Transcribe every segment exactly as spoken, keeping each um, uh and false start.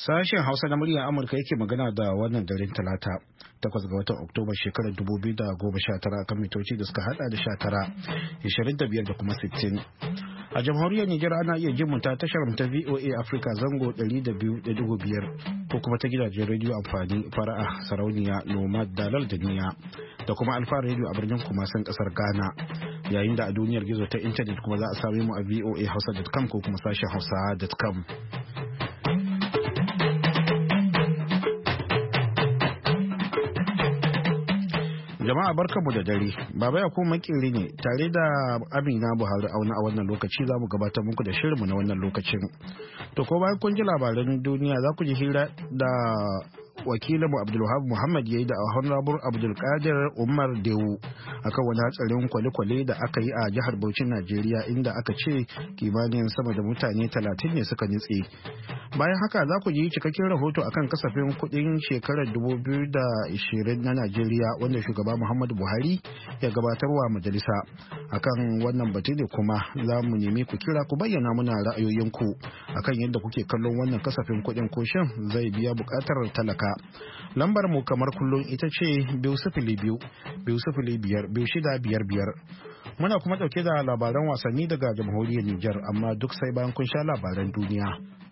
Sashen Hausa na muryar Amurka yake magana da wannan daren Talata, takwas ga watan Oktoba shekarar dubu biyu da goma sha tara kan mitoci da suka hada da sha tara, ishirin da biyar da kuma sittin. A jamhuriyar Nijar ana iya jin ta tashar ta V O A Africa zango ɗari da biyu da ɗigo biyar ko kuma ta gidajen rediyo amfani fara'a sarauniya nomad dalal da niya da kuma alfa rediyo a birnin kumasin kasar Ghana. Yayin da a duniyar gizo ta intanet kuma za a same mu a v o a hausa dot com ko kuma sashen hausa dot com. Jama'a barkanmu da dare, Baba ya kuma makiri ne tare da Amina Buhari auna a wannan lokaci za mu gabatar muku da shirinmu na wannan lokacin. To ko bayan kun ji labaran duniya za ku ji hira da wakilinmu Abdulwahab Muhammad ya yi da Honorable Abdulkadir Umar Dewu akan wani hatsarin kwale-kwale da aka yi a jihar Bauchin Najeriya inda aka ce kimanin sama da mutane talatin ne suka nitse. Bayan haka za ku ji cikakken rahoto akan kasafin kuɗin shekarar dubu biyu da ashirin na Najeriya wanda shugaba Muhammadu Buhari ya gabatarwa majalisa. Akan wannan batu ne kuma za mu nemi ku kira ku bayyana muna ra'ayoyinku akan yadda kuke kallon wannan kasafin kuɗin ko shin zai biya buƙatar talaka. Lambar mu kamar kullum ita ce biyu sifili biyu biyu sifili biyar biyu shida biyar biyar. Muna kuma ɗauke da labaran wasanni daga jamhuriyar Nijar amma duk sai bayan kun sha labaran duniya.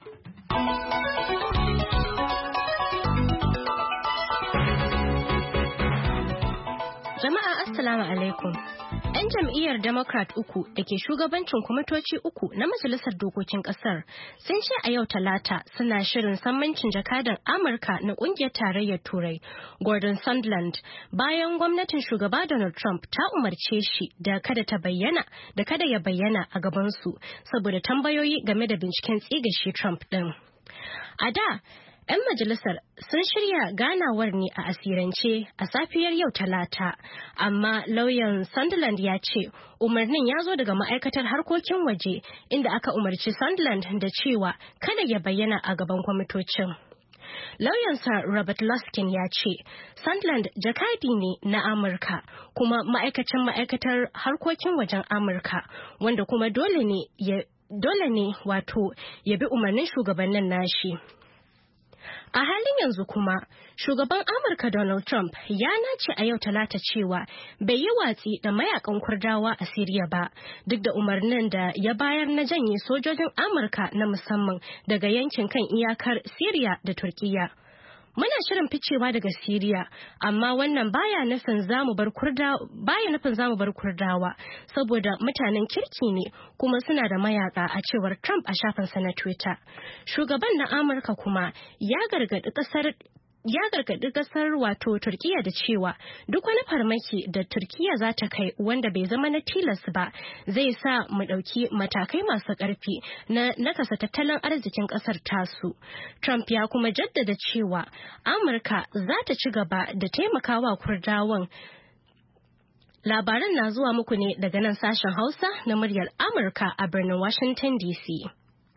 Jama'a Assalamu alaikum. 'Yan jam'iyyar Democrat uku da ke shugabancin kwamitoci uku na Majalisar Dokokin Ƙasar sun ce a yau Talata suna shirin sammancin jakadan Amurka na ƙungiyar tarayyar Turai, Gordon Sondland, bayan gwamnatin shugaba Donald Trump ta umarce shi da kada ta bayyana da kada ya bayyana a gabansu saboda tambayoyi game da binciken tsige shi Trump ɗin. A da, 'yan majalisar sun shirya ganawar ne a asirance a safiyar yau Talata, amma lauyan Sondland ya ce umarnin ya zo daga ma'aikatar harkokin waje inda aka umarci Sondland da cewa kada ya bayyana a gaban kwamitocin. Lauyansa Robert Luskin ya ce Sondland jakadi ne na Amurka kuma ma'aikacin ma'aikatar harkokin wajen Amurka wanda kuma dole ne ya dole ne wato ya bi umarnin shugabannin nashi. A halin yanzu kuma, shugaban Amurka Donald Trump ya nace a yau Talata cewa bai yi watsi da mayakan Kurdawa a Siriya ba, duk da umarnin da ya bayar na janye sojojin Amurka na musamman daga yankin kan iyakar Siriya da Turkiyya. Muna shirin ficewa daga Siriya, amma wannan baya nufin zamu bar Kurdawa, baya nufin zamu bar Kurdawa saboda mutanen kirki ne kuma suna da mayaka a cewar Trump a shafinsa na Twitter. Shugaban na Amurka kuma ya gargadi kasar ya gargaɗi ƙasar wato Turkiyya da cewa duk wani farmaki da Turkiyya za ta kai wanda bai zama na tilas ba zai sa mu ɗauki matakai masu ƙarfi na nakasa tattalin arzikin ƙasar tasu. Trump ya kuma jaddada cewa Amurka za ta ci gaba da taimakawa Kurdawan. Labaran na zuwa muku ne daga nan sashen Hausa na muryar Amurka a birnin Washington D C.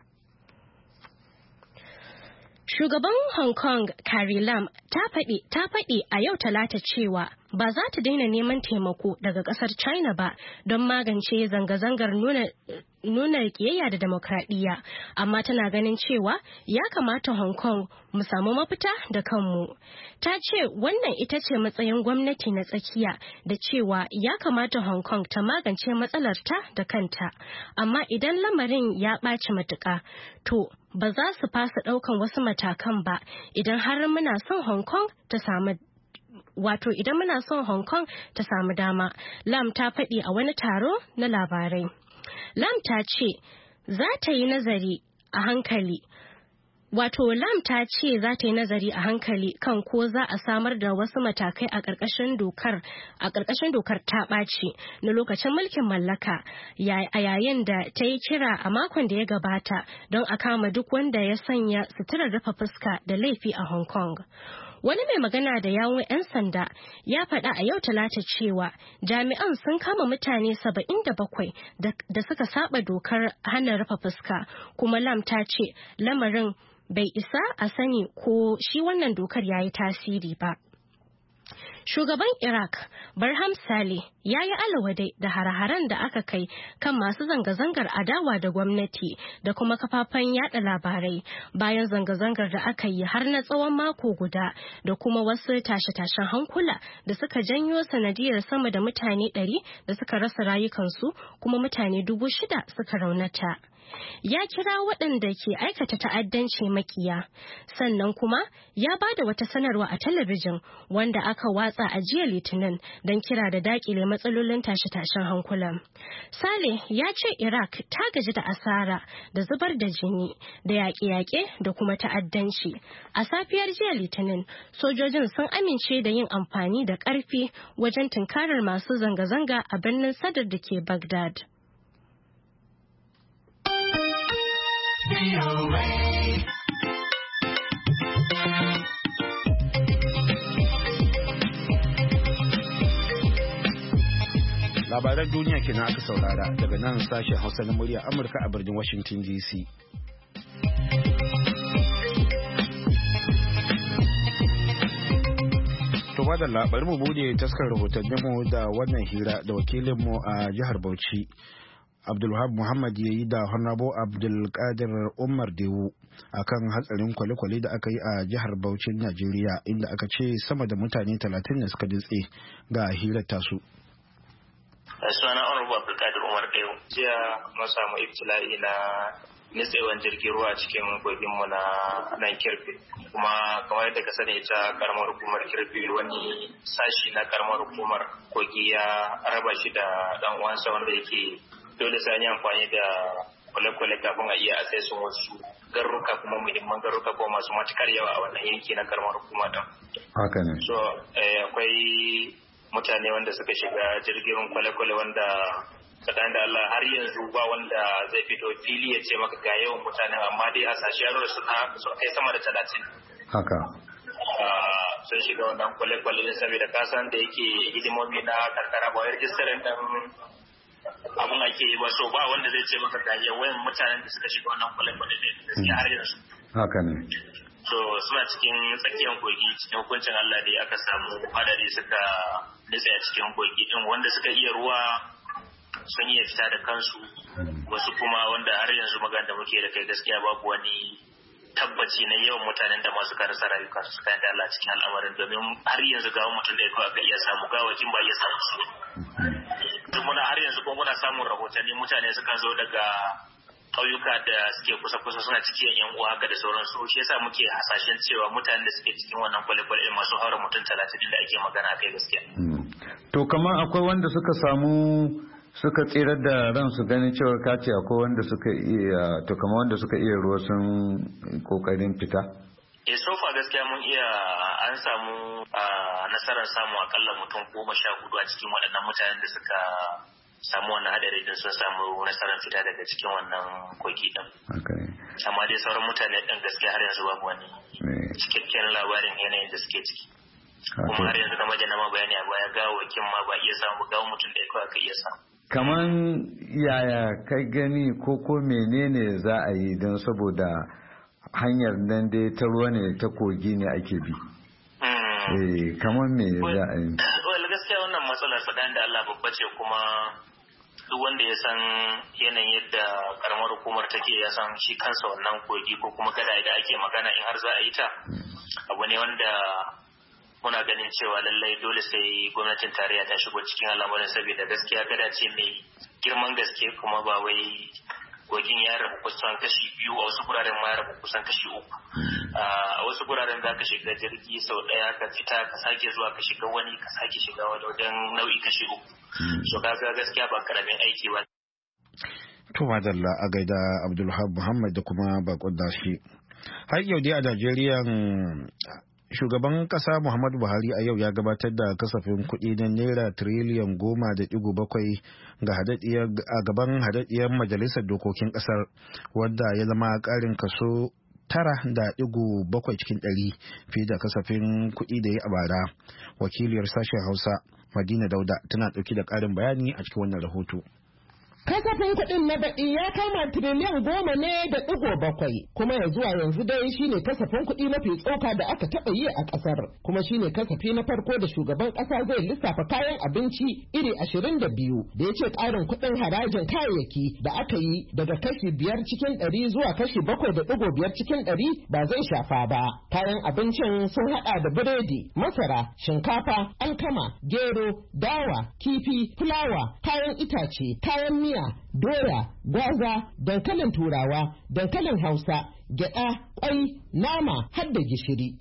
Shugaban Hong Kong Carrie Lam ta faɗi ta faɗi a yau Talata cewa ba za ta daina neman taimako daga ƙasar China ba don magance zanga-zangar nuna nuna kiyayya da demokradiyya, amma tana ganin cewa ya kamata Hong Kong mu samu mafita da kanmu. Ta ce wannan ita ce matsayin gwamnati na tsakiya da cewa ya kamata Hong Kong ta magance matsalarta da kanta, amma idan lamarin ya ɓaci matuƙa, to ba za su fasa ɗaukan wasu matakan ba idan har muna son Hong Kong ta samu wato idan muna son Hong Kong ta samu dama. Lam ta faɗi a wani taro na labarai. Lam ta ce za ta yi nazari a hankali Wato Lam ta ce za ta yi nazari a hankali kan ko za a samar da wasu matakai a ƙarƙashin dokar a ƙarƙashin dokar ta ɓaci na lokacin mulkin mallaka a yayin da ta yi kira a makon da ya gabata don a kama duk wanda ya sanya suturar rufe fuska da laifi a Hong Kong. Wani mai magana da yawun 'yan sanda ya faɗa a yau Talata cewa jami'an sun kama mutane saba'in da bakwai da suka saba dokar hana rufe fuska, kuma Lam ta ce lamarin bai isa a sani ko shi wannan dokar ya yi tasiri ba. Shugaban Iraq, Barham Saleh, ya yi alawadai da hare-haren da aka kai kan masu zanga-zangar adawa da gwamnati da kuma kafafen yada labarai bayan zanga-zangar da aka yi har na tsawon mako guda da kuma wasu tashe-tashen hankula da suka janyo sanadiyar sama da mutane ɗari da suka rasa rayukansu kuma mutane dubu shida suka raunata. Ya kira waɗanda ke aikata ta'addanci makiya, sannan kuma ya ba da wata sanarwa a talabijin wanda aka watsa a jiya Litinin don kira da dakile matsalolin tashe-tashen hankulan. Saleh ya ce Iraq ta gaji da asara da zubar da jini da yaƙe-yaƙe da kuma ta'addanci. A safiyar jiya Litinin, sojojin sun amince da yin amfani da ƙarfi wajen tunkarar masu zanga-zanga a birnin Sadr da ke Baghdad. Labaran duniya kenan aka saurara daga nan sashen Hausa na murya Amurka a birnin Washington D C. To madalla, bari mu bude taskar rahotanninmu da wannan hira da wakilinmu a jihar Bauchi Abdulwahab Muhammad ya yi da Honorable Abdulkadir Umar Dewu akan hatsarin kwale-kwale da aka yi a jihar Bauchin Najeriya, inda aka ce sama da mutane talatin ne suka ditse ga hirar tasu. Sunana Honorable Abdulkadir Umar Dewu. Jiya mun samu ibtila'i na nitsewan jirgin ruwa cikin koginmu na nan Kirfi, kuma kamar yadda ka sani ita karamar hukumar Kirfi wani sashi na karamar hukumar kogi ya raba shi da dan uwansa wanda yake dole sai an yi amfani da kwale-kwale kafin a iya asesin wasu garuruka kuma muhimman garuruka ko masu matukar yawa a wannan yanki na karamar hukuma din. Haka ne. So akwai mutane wanda suka shiga jirgin kwale-kwale wanda tsakanin da Allah har yanzu ba wanda zai fito fili ya ce maka ga yawan mutanen, amma dai a sashi yaro suna sun kai sama da talatin. Haka. Sun shiga wannan kwale-kwale ne saboda kasan da yake hidimomi na karkara ba wai rijistarin dan abun ake yi ba, so ba wanda zai ce maka ga yawan mutanen da suka shiga wannan kwale-kwale ne gaskiya har yanzu. Haka ne. So suna cikin tsakiyar kogi, cikin hukuncin Allah dai aka samu hadari suka nutse a cikin kogi din, wanda suka iya ruwa sun iya fita da kansu, wasu kuma wanda har yanzu magana da muke da kai gaskiya babu wani tabbaci na yawan mutanen da masu karasa rayuka su kayan da Allah cikin al'amarin, domin har yanzu gawan mutum da ya kawai aka iya samu, gawakin ba iya samu su. Duk muna har yanzu kuma muna samun rahotanni mutane suka zo daga ƙauyuka da suke kusa-kusa suna cikin yan uwa haka da sauransu, shi yasa muke hasashen cewa mutanen da suke cikin wannan kwale-kwale masu haura mutum talatin da ake magana kai gaskiya. To kamar akwai wanda suka samu suka tsirar da ransu ganin cewa kace akwai wanda suka iya to kamar wanda suka iya ruwa sun kokarin fita? Eh sofa gaskiya mun iya an samu nasarar samu akalla mutum goma sha hudu a cikin waɗannan mutanen da suka samu wannan hadari din sun samu nasarar fita daga cikin wannan kogi din. Amma dai sauran mutane din gaskiya har yanzu babu wani cikakken labarin yanayin da suke ciki. Kuma har yanzu kamar da na ma bayani a baya gawakin ma ba iya samu gawo mutum da ya kawai ka iya samu. Kaman yaya kai gani ko ko menene za a yi don saboda hanyar nan dai ta ruwa ne ta kogi ne ake bi. Eh kaman me za a yi? Well gaskiya wannan matsalar tsakanin da Allah babba ce, kuma duk wanda ya san yanayin yadda karamar hukumar take ya san shi kansa wannan kogi ko kuma gada da ake magana in har za a yi ta abu ne wanda muna ganin cewa lallai dole sai gwamnatin tarayya ta shigo cikin al'amarin, saboda gaskiya gada ce mai girman gaske, kuma ba wai kogin ya rabu kusan kashi biyu, a wasu guraren ma ya rabu kusan kashi uku. A wasu guraren za ka shiga jirgi sau ɗaya ka fita ka sake zuwa ka shiga wani ka sake shiga wani wajen nau'i kashi uku. So kaga gaskiya ba karamin aiki ba. To madalla a gaida Abdulwahab Muhammad da kuma bakon dashi. Har yau dai a Najeriya shugaban kasa Muhammadu Buhari a yau ya gabatar da kasafin kuɗi na naira tiriliyan goma da ɗigo bakwai ga a gaban hadaddiyar majalisar dokokin ƙasar, wanda ya zama ƙarin kaso tara da ɗigo bakwai cikin ɗari fiye da kasafin kuɗi da ya a bara. Wakiliyar sashen Hausa Madina Dauda tana ɗauki da ƙarin bayani a cikin wannan rahoto. Kasafin kuɗin na baɗi ya kama tiriliyan goma ne da ɗigo bakwai, kuma ya zuwa yanzu dai shine kasafin kuɗi mafi tsoka da aka taɓa yi a ƙasar, kuma shine kasafi na farko da shugaban ƙasa zai lissafa kayan abinci iri ashirin da biyu da ya ce ƙarin kuɗin harajin kayayyaki da aka yi daga kashi biyar cikin ɗari zuwa kashi bakwai da ɗigo biyar cikin ɗari ba zai shafa ba. Kayan abincin sun haɗa da biredi, masara, shinkafa, alkama, gero, dawa, kifi, fulawa, kayan itace, kayan miya, doya, gwaza, dankalin turawa, dankalin hausa, gyada, kwai, nama har da gishiri.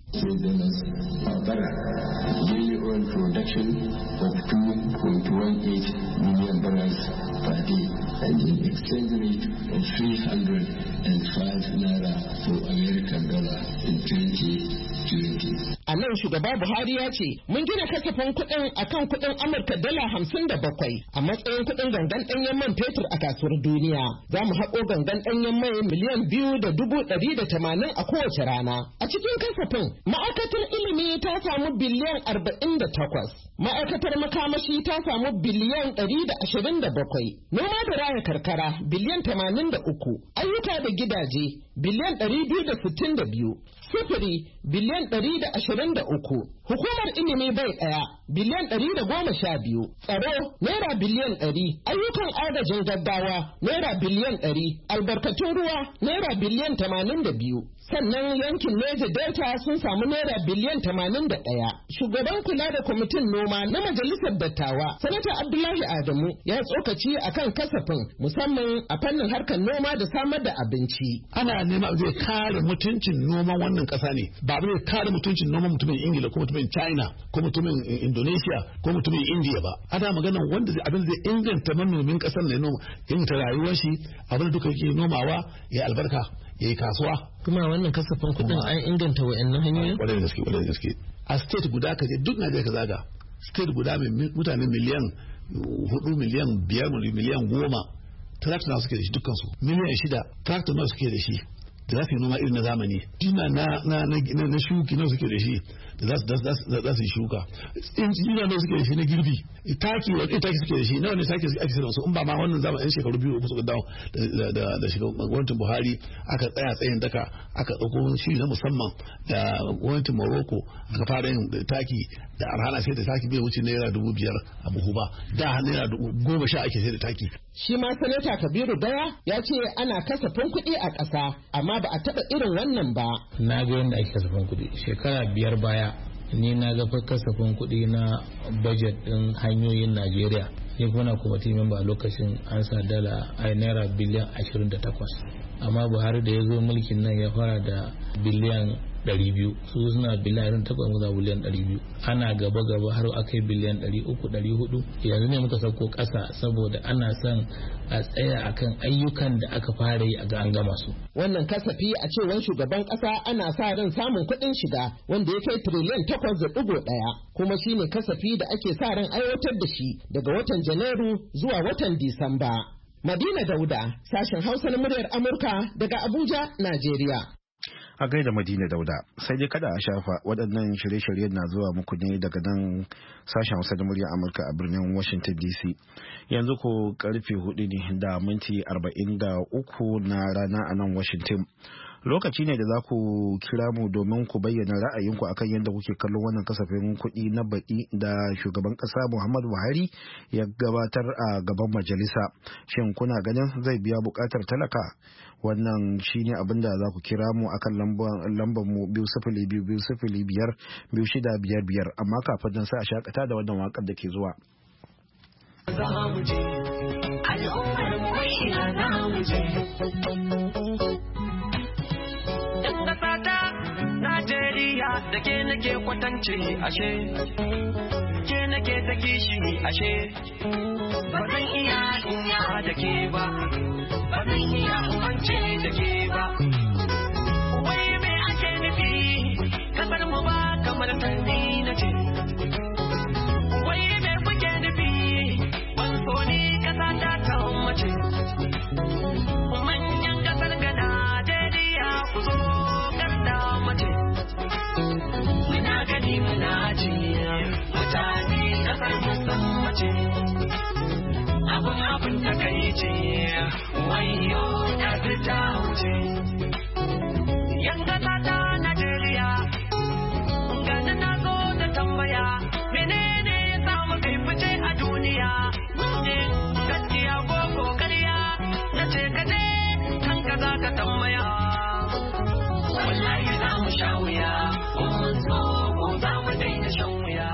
Yearly oil production of two point one eight million barrels per day and an exchange rate of three hundred five naira for American dollar in twenty twenty. A nan shugaba Buhari ya ce mun gina kasafin kuɗin akan kuɗin Amurka dala hamsin da bakwai a matsayin kuɗin gangan ɗanyen man fetur a kasuwar duniya. Za mu haƙo gangan ɗanyen mai miliyan biyu da dubu ɗari da tamanin a kowace rana. A cikin kasafin ma'aikatar ilimi ta samu biliyan arba'in da takwas. Ma'aikatar makamashi ta samu biliyan ɗari da ashirin da bakwai. Noma da raya karkara biliyan tamanin da uku. Ayyuka da gidaje biliyan ɗari biyu da sittin da biyu. Sufuri biliyan ɗari da ashirin da uku. Hukumar ilimi bai ɗaya biliyan ɗari da goma sha biyu. Tsaro naira biliyan ɗari. Ayyukan agajin gaggawa naira biliyan ɗari. Albarkatun ruwa naira biliyan tamanin da biyu. Sannan yankin Neja Delta sun samu naira biliyan tamanin da ɗaya. Shugaban kula da kwamitin noma na majalisar dattawa, Sanata Abdullahi Adamu ya tsokaci akan kasafin musamman a fannin harkar noma da samar da abinci. Ana nema zai kare mutuncin noman wannan ƙasa ne, ba zai kare mutuncin noman mutumin Ingila ko mutumin China ko mutumin Indonesia ko mutumin India ba. Ana magana wanda zai abin zai inganta manomin ƙasar ne, noma inganta rayuwar shi, abin da duka yake nomawa ya albarka ya yi kasuwa. Kuma wannan kasafin kuɗin an inganta wa'annan hanyoyin? Wadda gaske, wadda gaske. A state guda ka je duk Najeriya ka zaga, state guda mai mutane miliyan hudu, miliyan biyar, miliyan goma, tractor na suke da shi dukkansu, miliyan shida, tractor na suke da shi. Da za su yi noma irin na zamani, jina na na na na shuki nawa suke da shi da za su yi shuka, injina nawa suke da shi na girbi, taki wani taki suke da shi nawa ne taki ake sayar su in ba ma wannan zamanin yan shekaru biyu uku suka dawo da da shiga gwamnatin Buhari aka tsaya tsayin daka aka dauko shi na musamman da gwamnatin Morocco aka fara yin taki da arhana sai da taki bai wuce naira dubu biyar a buhu ba, da naira goma sha ake sai da taki. Shi ma Sanata Kabiru Daya ya ce ana kasafin kuɗi a ƙasa amma ba a taɓa irin wannan ba. Na ga yadda ake kasafin kuɗi shekara biyar baya ni na ga kasafin kuɗi na budget ɗin hanyoyin Najeriya. Ni kuna kuma timin ba lokacin an sa dala a naira biliyan ashirin da takwas. Amma Buhari da ya zo mulkin nan ya fara da biliyan ɗari biyu, su suna biliyan takwas zuwa biliyan ɗari biyu. Ana gaba gaba har aka yi biliyan ɗari uku ɗari hudu. Yanzu ne muka sauko ƙasa saboda ana son a tsaya akan ayyukan da aka fara yi a ga an gama su. Wannan kasafi a cewar shugaban ƙasa ana sa ran samun kuɗin shiga wanda ya kai tiriliyan takwas da ɗigo ɗaya, kuma shine kasafi da ake sa ran aiwatar da shi daga watan Janairu zuwa watan Disamba. Madina Dauda, sashen Hausa na muryar Amurka daga Abuja, Najeriya. A gaida Madina Dauda, sai dai kada a shafa waɗannan shirye-shiryen na zuwa muku ne daga nan sashen Hausa da muryar Amurka a birnin Washington D C. Yanzu ko karfe hudu ne da minti arba'in da uku na rana a nan Washington. Lokaci ne da za ku kira mu domin ku bayyana ra'ayinku akan yadda kuke kallon wannan kasafin kuɗi na baɗi da shugaban ƙasa Muhammadu Buhari ya gabatar a gaban majalisa. Shin kuna ganin zai biya buƙatar talaka? Wannan shine abin da za ku kira mu akan lambar mu biyu sifili biyu biyu sifili biyar biyu shida biyar biyar, amma kafin nan sai a shakata da wannan waƙar da ke zuwa. Al'ummar mu ina za mu je. Najeriya da ke nake kwatance ashe, ke nake ta kishi ashe, ba zan iya inya da ke ba, ba zan iya umance da ke ba. Wai me ake nufi, kasar mu ba kamar tarni na ce. Wai me kuke nufi, ban so ni kasa ta ta mace. Manyan kasar ga Najeriya ku zo mace. Muna gani muna ji mutane kasar musan mace. Abun abun ta kai ce wayo ya ta wuce yan kasa ta Najeriya gani na zo da tambaya menene ya samu kai fice a duniya gaskiya ko kokariya na ce ka je kan ka za ka tambaya wallahi za mu sha wuya ko mun so ko za mu daina shan wuya.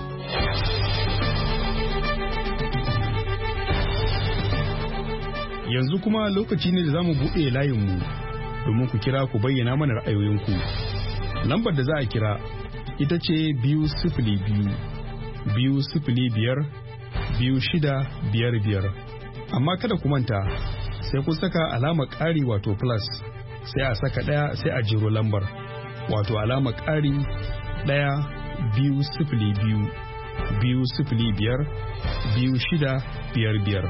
Yanzu kuma lokaci ne da za mu buɗe layinmu domin ku kira ku bayyana mana ra'ayoyinku. Lambar da za a kira ita ce biyu sifili biyu biyu sifili biyar biyu shida biyar biyar. Amma kada ku manta sai ku saka alama ƙari wato plus sai a saka ɗaya sai a jero lambar wato alama ƙari ɗaya biyu sifili biyu biyu sifili biyar biyu shida biyar biyar.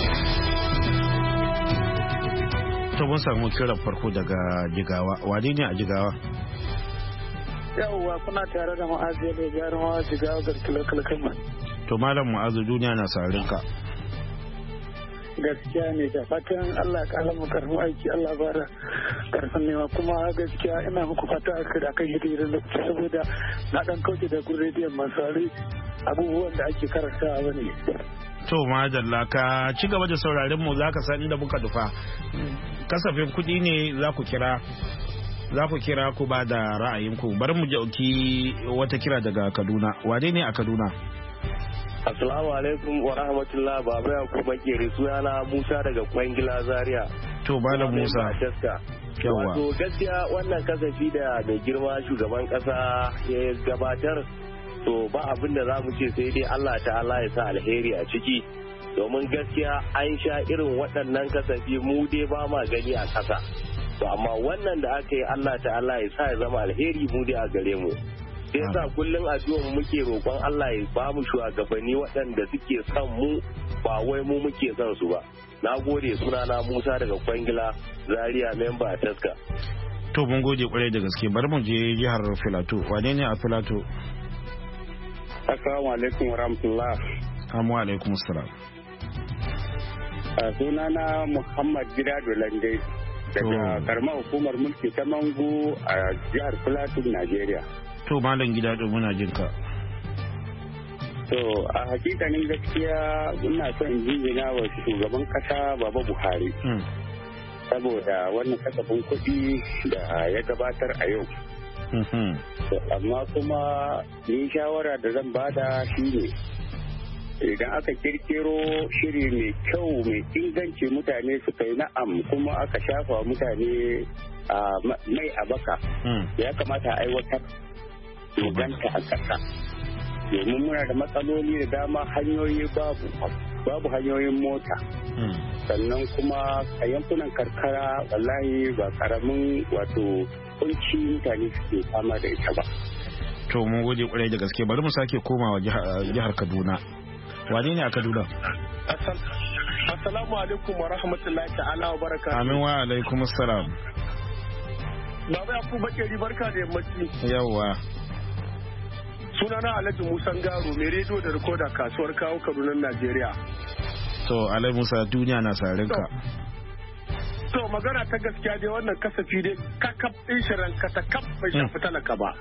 To mun samu kiran farko daga Jigawa. Wane ne a Jigawa? Yawwa kuna tare da Ma'azu da jarumawa Jigawa Garkila Kalkalman. To Malam Ma'azu duniya na sarin ka. Gaskiya ne da fatan Allah ya kala mu karfin aiki Allah bara karfin nema kuma gaskiya ina muku fata aka da kan hidiyar da saboda na dan kauce da gun rediyon masu abubuwan da ake karanta bane. To madalla ka ci gaba da sauraron mu zaka san inda muka dufa. Kasafin kuɗi ne za ku kira za ku kira ku ba da ra'ayinku. Bari mu jauki wata kira daga Kaduna. Wane ne a Kaduna? Assalamu alaikum wa rahmatullah. Baba ya ku bakeri sunana Musa daga Kwangila Zaria. To Malam Musa. Wato gaskiya wannan kasafi da mai girma shugaban kasa ya gabatar to ba abin da za mu ce sai dai Allah ta'ala ya sa alheri a ciki domin gaskiya an sha irin waɗannan kasafi mu dai ba ma gani a ƙasa to amma wannan da aka yi Allah ta'ala ya sa ya zama alheri mu dai a gare mu sai yasa kullum addu'a muke roƙon Allah ya ba mu shugabanni waɗanda suke son mu ba wai mu muke son su ba. Na gode, sunana Musa daga Kwangila Zaria, memba a Taska. To mun gode kwarai da gaske. Bari mu je jihar Filato. Wane ne a Filato? Assalamu alaikum wa rahmatullah. Assalamu alaikum assalam. Sunana Muhammad Gidado Lande daga karamar hukumar mulki ta Mangu a jihar Filato, Najeriya. To Malam Gidado muna jin ka. To a hakikanin gaskiya ina son in jinjina wa shugaban kasa Baba Buhari. Saboda wannan kasafin kuɗi da ya gabatar a yau. Amma kuma ni shawara da zan bada shi ne idan aka kirkiro shiri mai kyau mai inganci mutane suka yi na'am kuma aka shafa mutane a mai a baka ya kamata a aiwatar ganta a ƙasa domin muna da matsaloli da dama hanyoyi babu babu hanyoyin mota sannan kuma a yankunan karkara wallahi ba karamin wato kunci mutane suke fama da ita ba. To mun gode kwarai da gaske bari mu sake komawa jihar Kaduna. Wane ne a Kaduna? Assalamu alaikum wa rahmatullahi ta'ala wa barakatuhu. Amin wa alaikum assalam. Baba ya ku bakeri barka da yammaci. Yawwa. Sunana Alhaji Musa Garo mai rediyo da rikoda kasuwar kawo Kaduna Najeriya. To Alhaji Musa duniya na sarin ka. To magana ta gaskiya dai wannan kasafi dai kakaf ɗin shirin katakaf bai shafi talaka ba.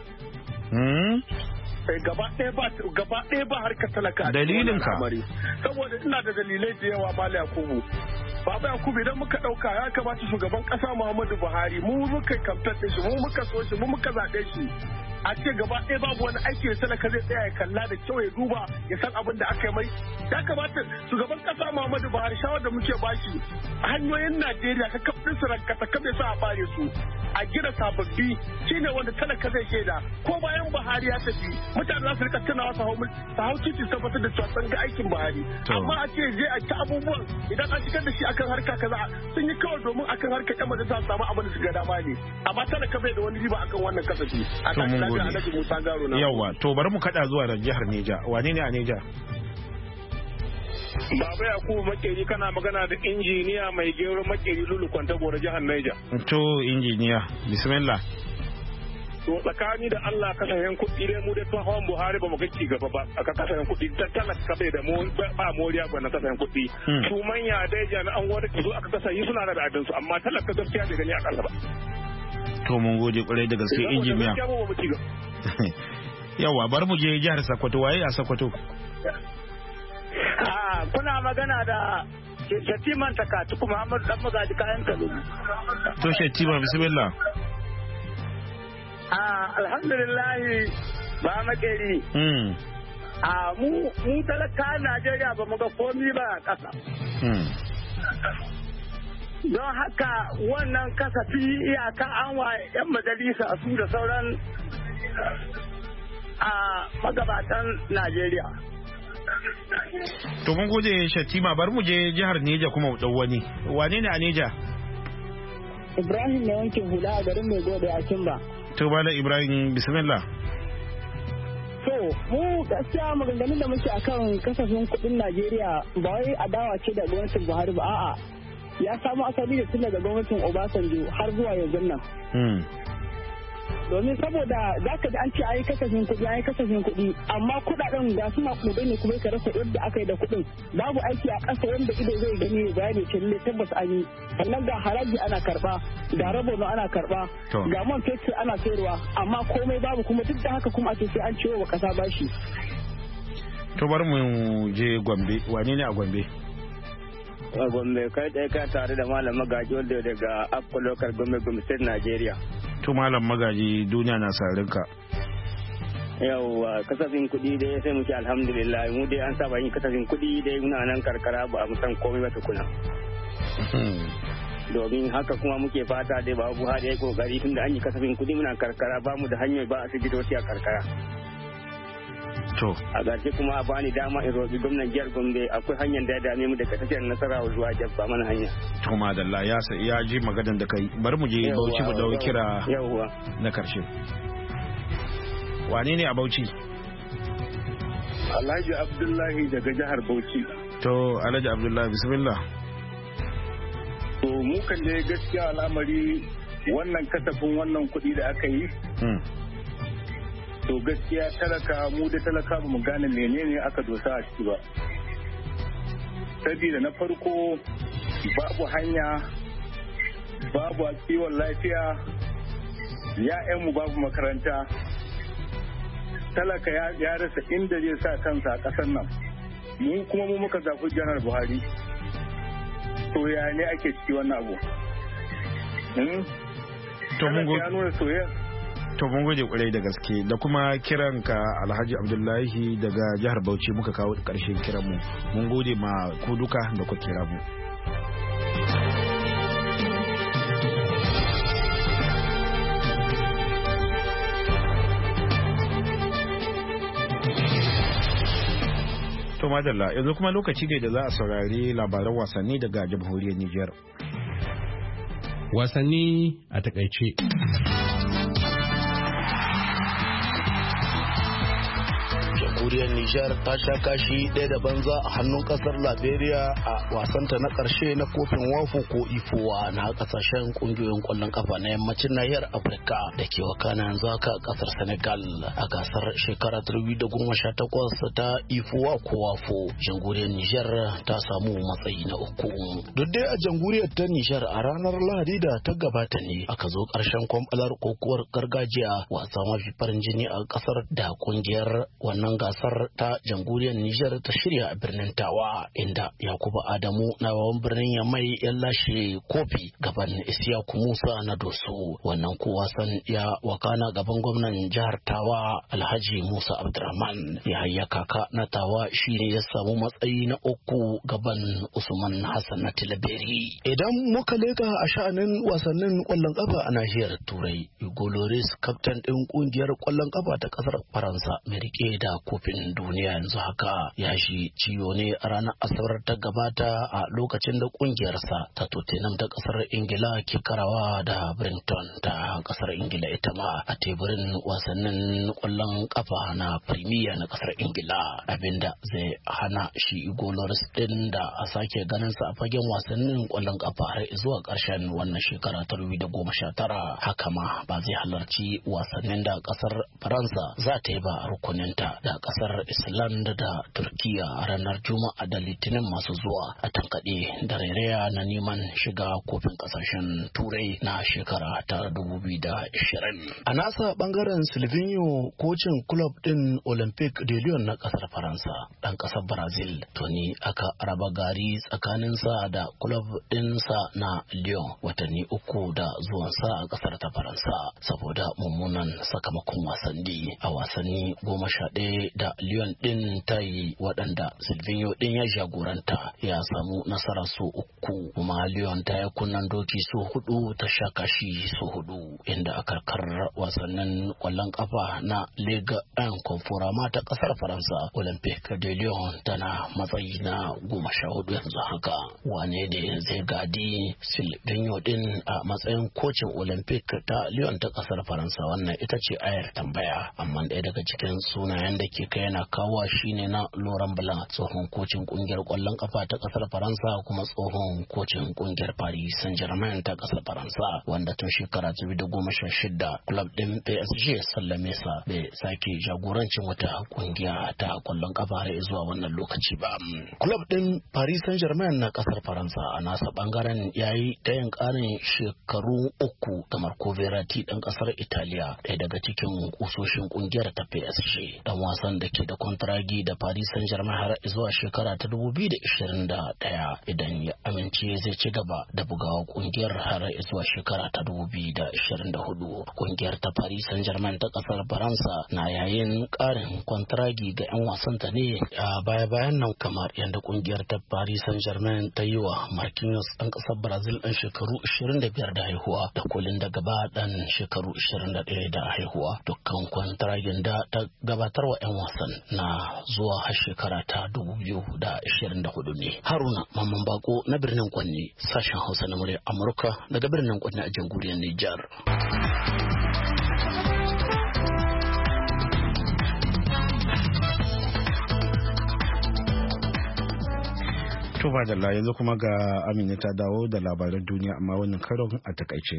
Gaba ɗaya ba gaba ɗaya ba harkar talaka. Dalilin ka. Saboda ina da dalilai da yawa Bala Yakubu. Baba Yakubu idan muka ɗauka ya kamata shugaban ƙasa Muhammadu Buhari mu muka kamtar da shi mu muka so shi mu muka zaɓe shi. A ce gaba ɗaya babu wani aiki da talaka zai tsaya ya kalla da kyau ya duba ya san abin da aka yi mai. Ya kamata shugaban ƙasa Muhammadu Buhari shawar da muke bashi hanyoyin Najeriya ka kafin su rankata kabe sa a bare su. A gina sababbi shine wanda talaka zai shaida ko bayan Buhari ya tafi mutane za su rika tunawa su hau su hau titi tabbatar da cewa sun ga aikin Buhari. Amma a ce je a ta abubuwan idan an shigar da shi akan harka kaza sun yi kawai domin akan harkar yan majalisa su samu abin da su ga dama ne. Amma talaka bai da wani riba akan wannan kasafi. A tashi lafiya Alhaji Musa Garo na. Yawwa to bari mu kada zuwa da jihar Neja. Wane ne a Neja? Baba Yakubu Makeri kana magana da injiniya mai gero Makeri Lulu Kwantagora jihar Niger. To injiniya bismillah. to tsakani da Allah kasashen kuɗi dai mu dai tun hawan Buhari ba mu ga ci gaba ba aka kasashen kuɗi ta talaka bai da mu ba moriya ga kasashen kuɗi su manya dai jami'an gwamnati su aka kasa yi suna da adinsu amma talaka gaskiya bai gani a ƙasa ba. To mun gode kwarai da gaske injiniya. Yawa bar mu je jihar Sokoto, waye a Sokoto? Ah kuna magana da Shatiman Takatuku Muhammad dan Magaji kayan Kano. To Shatima bismillah. Ah alhamdulillah ba makeri. Mm. Ah mu mu talaka Najeriya ba mu ga komai ba a ƙasa. Mm. Don haka wannan kasafi iyaka an wa 'yan majalisa su da sauran a magabatan Najeriya. To mun gode Shatima, bar mu je jihar Neja kuma mu dau wani. Wane ne a Neja? Ibrahim ne wankin hula a garin Mai Gode a Kimba. To bala Ibrahim bismillah. To mu gaskiya maganganun da muke akan kasafin kuɗin Najeriya ba wai adawa ce da gwamnatin Buhari ba a'a. Ya samu asali da tun daga gwamnatin Obasanjo har zuwa yanzu nan. Domin saboda za ka ji an ce an yi kasafin kuɗi an yi kasafin kuɗi amma kuɗaɗen ga su maƙudai ne kuma ka rasa yadda aka yi da kuɗin babu aiki a ƙasa wanda ido zai gani ya bayani ce lalle tabbas an yi sannan ga haraji ana karɓa ga rabono ana karɓa ga man fetur ana sayarwa amma komai babu kuma duk da haka kuma a ce sai an ciwo wa ƙasa bashi. To bari mu je Gombe, wane ne a Gombe? A Gombe kai ɗaya ka tare da Malam Magaji wanda daga Akko Local Gombe Gombe State Nigeria. To Malam Magaji duniya na sarinka. Yawwa kasafin kuɗi dai sai muke alhamdulillah mu dai an saba yin kasafin kuɗi dai muna nan karkara ba a musan komai ba tukuna. Domin haka kuma muke fata dai ba Buhari ya yi kokari tunda an yi kasafin kuɗi muna karkara ba mu da hanyar ba asibitoci a karkara. To. A ƙarshe kuma a bani dama in roƙi gwamnan jihar Gombe akwai hanyar da ya dame mu daga tashar Nasarawa zuwa Jabba mana hanya. To madalla ya ya ji maganar da kai bari mu je Bauchi mu dawo kira na karshe. Wane ne a Bauchi? Alhaji Abdullahi daga jihar Bauchi. To Alhaji Abdullahi bismillah. To mu kan dai gaskiya al'amari wannan kasafin wannan kuɗi da aka yi. To gaskiya talaka mu da talaka ba mu gane menene aka dosa a ciki ba. Sabida na farko babu hanya, babu kiwon lafiya, ya'yanmu babu makaranta. Talaka ya rasa inda zai sa kansa a ƙasar nan. Mu kuma mu muka zafi janar Buhari. To ya ne ake ciki wannan abu? To mun go. To mun gode kwarai da gaske da kuma kiranka Alhaji Abdullahi daga jihar Bauchi muka kawo ƙarshen kiranmu. Mun gode ma ku duka da ku kira mu. To madalla yanzu kuma lokaci ne da za a saurari labaran wasanni daga jamhuriyar Nijar. Wasanni a takaice. jamhuriyar Nijar ta sha kashi ɗaya da banza a hannun ƙasar Liberia a wasanta na ƙarshe na kofin wafo ko ifowa na ƙasashen ƙungiyoyin ƙwallon ƙafa na yammacin nahiyar Afirka da ke wakana yanzu haka ƙasar Senegal a gasar shekara dubu da goma sha takwas ta ifowa ko wafo. Jamhuriyar Nijar ta samu matsayi na uku. Duk dai a jamhuriyar ta Nijar a ranar Lahadi da ta gabata ne aka zo ƙarshen kwamfalar kokowar gargajiya wasa mafi farin jini a ƙasar da ƙungiyar wannan gasar ta jamhuriyar Nijar ta shirya a birnin Tawa inda Yakubu Adamu na babban birnin Yamai ya lashe kofi gaban Isiyaku Musa na Doso. Wannan ko wasan ya wakana gaban gwamnan jihar Tawa Alhaji Musa Abdurrahman. Yahaya Kaka na Tawa shine ya samu matsayi na uku gaban Usman Hassan na Tilaberi. Idan muka leka a sha'anin wasannin kwallon kafa a nahiyar Turai, Hugo Lloris kaftan din kungiyar kwallon kafa ta kasar Faransa mai rike da kofin kofin duniya yanzu haka ya shi ciwo ne a ranar asabar ta gabata a lokacin da kungiyarsa ta Tottenham ta kasar Ingila ke karawa da Brighton ta kasar Ingila ita ma a teburin wasannin kwallon kafa na Premier na kasar Ingila, abinda zai hana shi Golors din da a sake ganin sa a fagen wasannin kwallon kafa har zuwa karshen wannan shekara ta dubu da goma sha tara. Haka ma ba zai halarci wasannin da kasar Faransa za ta yi ba rukuninta da kasar Iceland da Turkiya a ranar Juma'a da Litinin masu zuwa a tankaɗe da rairaya na neman shiga kofin kasashen Turai na shekara ta dubu biyu da ashirin. A nasa bangaren Silvinho, kocin club din Olympique de Lyon na kasar Faransa dan kasar Brazil, tuni aka raba gari tsakaninsa da club dinsa na Lyon watanni uku da zuwansa a kasar ta Faransa saboda mummunan sakamakon wasanni a wasanni goma sha ɗaya da Lyon din ta yi waɗanda Silvinho din ya jagoranta ya samu nasara su uku, kuma Lyon ta yi kunnan doki su hudu ta sha kashi su hudu, inda aka karkar wasannin kwallon kafa na Ligue one Conforama ta kasar Faransa. Olympique de Lyon tana matsayi na goma sha hudu yanzu haka. Wane ne zai gadi Silvinho din a matsayin kocin Olympique ta Lyon ta kasar Faransa? Wannan ita ce ayar tambaya, amma ɗaya daga cikin sunayen da ke kai yana kawo shine na Laurent Blanc, tsohon kocin kungiyar kwallon kafa ta kasar Faransa kuma tsohon kocin kungiyar Paris Saint-Germain ta kasar Faransa, wanda tun shekara ta dubu da goma sha shida club din P S G sallame sa bai sake jagorancin wata kungiya ta kwallon kafa har zuwa wannan lokaci ba. Club din Paris Saint-Germain na kasar Faransa a nasa bangaren yayi dayan karin shekaru uku ga Marco Verratti dan kasar Italiya, ɗaya daga cikin kusoshin kungiyar ta P S G, dan wasan da ke da kontragi da Paris Saint-Germain har zuwa shekara ta dubu biyu da ashirin da ɗaya idan ya amince zai ci gaba da bugawa kungiyar har zuwa shekara ta dubu biyu da ashirin da hudu. Kungiyar ta Paris Saint-Germain ta kasar Faransa na yayin karin kontragi ga 'yan wasanta ne a baya-bayan nan, kamar yadda kungiyar ta Paris Saint-Germain ta yi wa Marquinhos ɗan kasar Brazil ɗan shekaru ashirin da biyar da haihuwa da Colin da gaba ɗan shekaru ashirin da ɗaya da haihuwa. Dukkan kontragin da ta gabatar wa 'yan wasan na zuwa har shekara ta dubu biyu da ashirin da hudu ne. Haruna Mamman Bako na birnin Kwanni, sashen Hausa na murya Amurka daga birnin Kwanni a jamhuriyar Nijar. To ba da yanzu kuma ga Amina ta dawo da labaran duniya, amma wannan karon a takaice.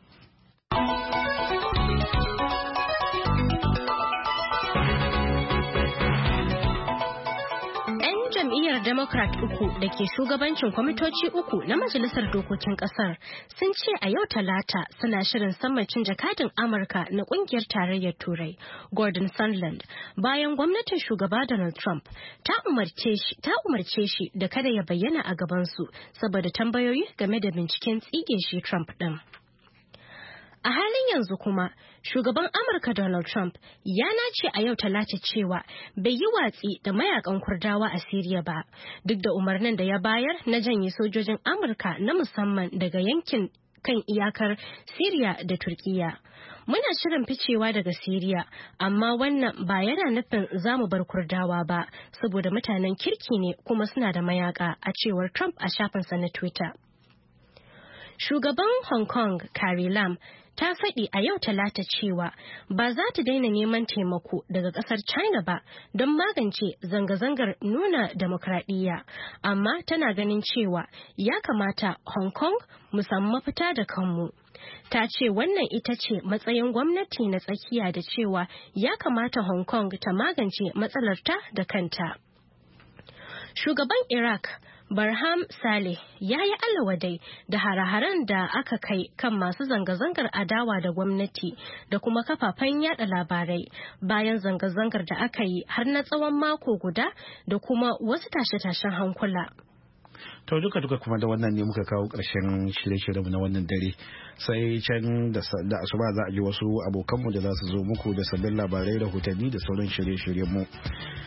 Jam'iyyar Democrat uku da ke shugabancin kwamitoci uku na Majalisar Dokokin Kasar sun ce a yau Talata suna shirin sammacin jakadin Amurka na kungiyar tarayyar Turai, Gordon Sondland, bayan gwamnatin shugaba Donald Trump ta umarce shi da kada ya bayyana a gabansu saboda tambayoyi game da binciken tsige shi Trump ɗin. A halin yanzu kuma, shugaban Amurka Donald Trump ya nace a yau Talata cewa bai yi watsi da mayakan Kurdawa a Siriya ba, duk da umarnin da ya bayar na janye sojojin Amurka na musamman daga yankin kan iyakar Siriya da Turkiya. Muna shirin ficewa daga Siriya, amma wannan ba yana nufin za mu bar Kurdawa ba, saboda mutanen kirki ne kuma suna da mayaka, a cewar Trump a shafinsa na Twitter. Shugaban Hong Kong, Carrie Lam, ta faɗi a yau Talata cewa ba za ta daina neman taimako daga ƙasar China ba don magance zanga-zangar nuna demokradiyya, amma tana ganin cewa ya kamata Hong Kong mu samu mafita da kanmu. Ta ce wannan ita ce matsayin gwamnati na tsakiya da cewa ya kamata Hong Kong ta magance matsalarta da kanta. Shugaban Iraq, Barham Saleh, ya yi alawadai da hare-haren da aka kai kan masu zanga-zangar adawa da gwamnati da kuma kafafen yada labarai bayan zanga-zangar da aka yi har na tsawon mako guda da kuma wasu tashe-tashen hankula. To duka duka kuma da wannan ne muka kawo ƙarshen shirye-shiryenmu na wannan dare, sai can da asuba za a ji wasu abokanmu da za su zo muku da sabbin labarai, rahotanni da sauran shirye-shiryenmu.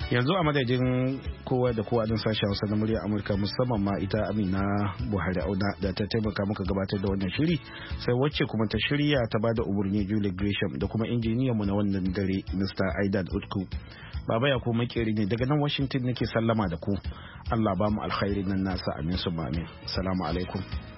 yanzu a madadin kowa da kowa din sashen Hausa na murya Amurka musamman ma ita Amina Buhari Auna da ta taimaka muka gabatar da wannan shiri sai wacce kuma ta shirya ta bada umarni Julie Gresham da kuma injiniyan mu na wannan dare Mister Aidan Utku. Baba ya ku makeri ne daga nan Washington nake sallama da ku. Allah ba mu alkhairi nan nasa amin su amin. Assalamu alaikum.